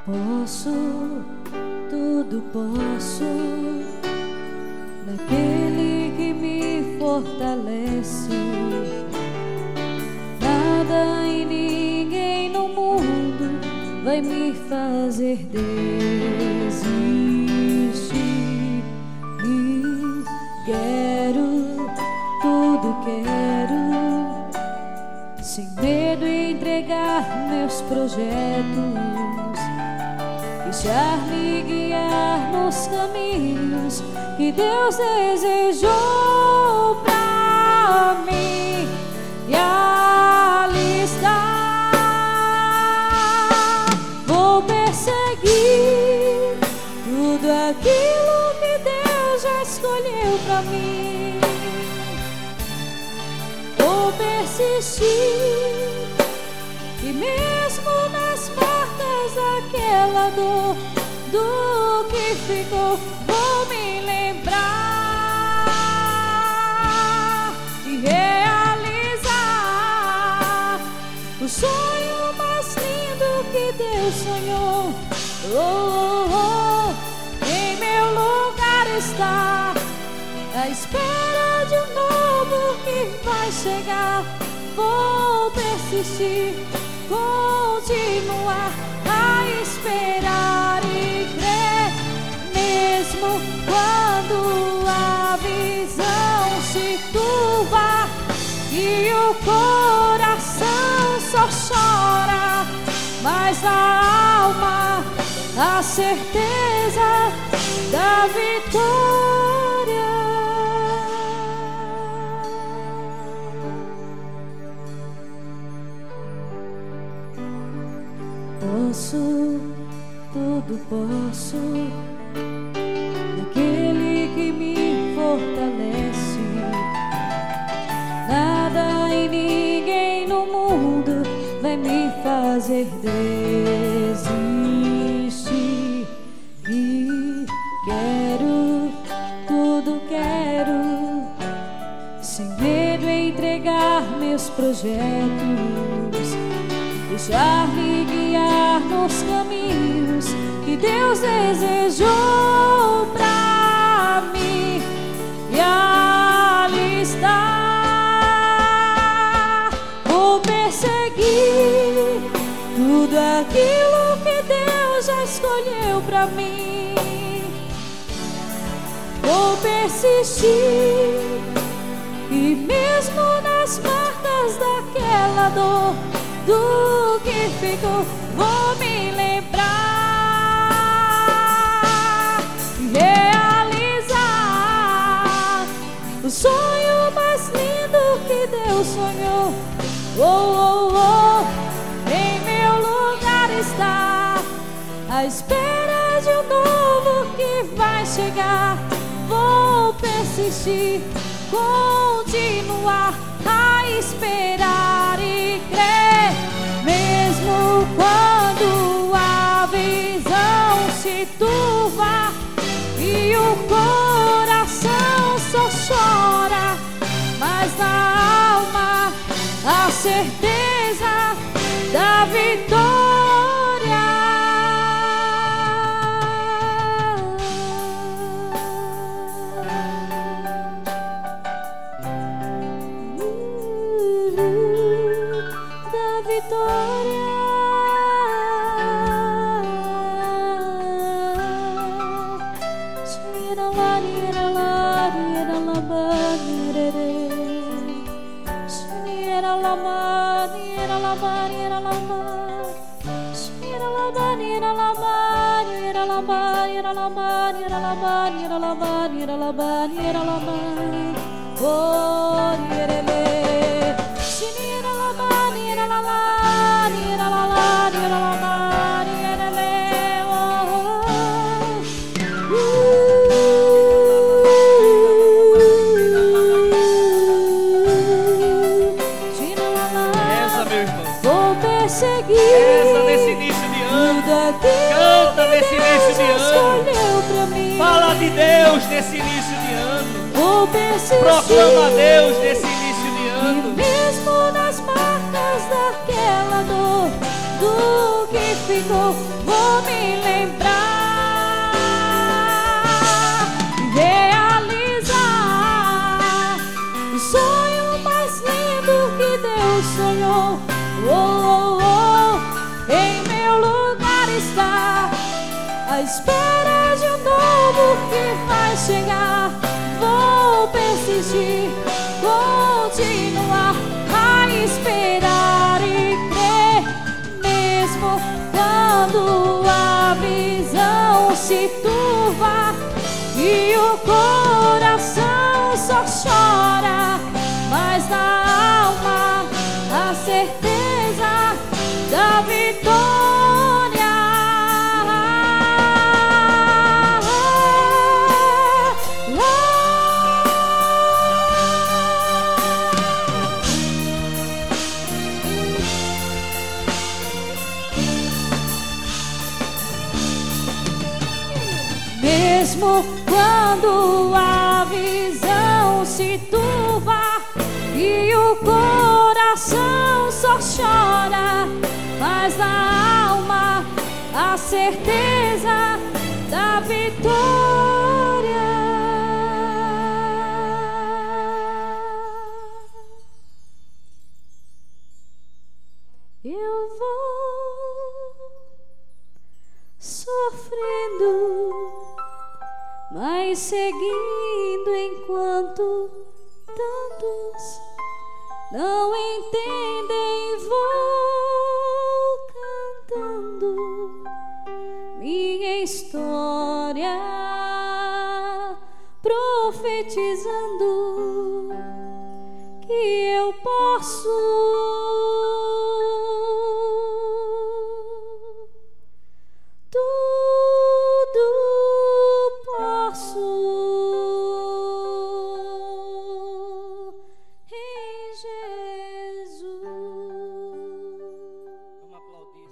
Posso, tudo posso, naquele que me fortalece. Nada e ninguém no mundo vai me fazer desistir. E quero, tudo quero, sem medo entregar meus projetos, deixar-me guiar nos caminhos que Deus desejou pra mim. E ali está, vou perseguir tudo aquilo que Deus já escolheu pra mim. Vou persistir, e mesmo nas marcas daquela dor, do que ficou, vou me lembrar e realizar o sonho mais lindo que Deus sonhou. Oh, oh, oh, em meu lugar está, à espera de um novo que vai chegar. Vou persistir, continuar a esperar e crer, mesmo quando a visão se turva e o coração só chora, mas na alma a certeza da vitória. Posso, tudo posso, naquele que me fortalece. Nada e ninguém no mundo vai me fazer desistir. E quero, tudo quero, sem medo entregar meus projetos, deixar-me guiar nos caminhos que Deus desejou pra mim. E ali está, vou perseguir tudo aquilo que Deus já escolheu pra mim. Vou persistir, e mesmo nas marcas daquela dor, do que ficou, vou me lembrar e realizar o sonho mais lindo que Deus sonhou. Oh, oh, oh, em meu lugar está, à espera de um novo que vai chegar. Vou persistir, continuar a esperar e crer, mesmo quando a visão se turva e o coração só chora, mas na alma a certeza da vitória. Fala de Deus nesse início de ano. Vou persistir, proclama a Deus nesse início de ano. E mesmo nas marcas daquela dor, do que ficou, vou me lembrar e realizar o sonho mais lindo que Deus sonhou. Oh, oh, oh, em meu lugar está, à espera de um novo que vai chegar. Vou persistir, continuar a esperar e crer, mesmo quando a visão se turva e o coração só chora, mas na alma a certeza da vitória. Mesmo quando a visão se turva e o coração só chora, mas na alma a certeza da vitória. Eu vou sofrendo, mas seguindo enquanto tantos não entendem. Vou cantando minha história, profetizando que eu posso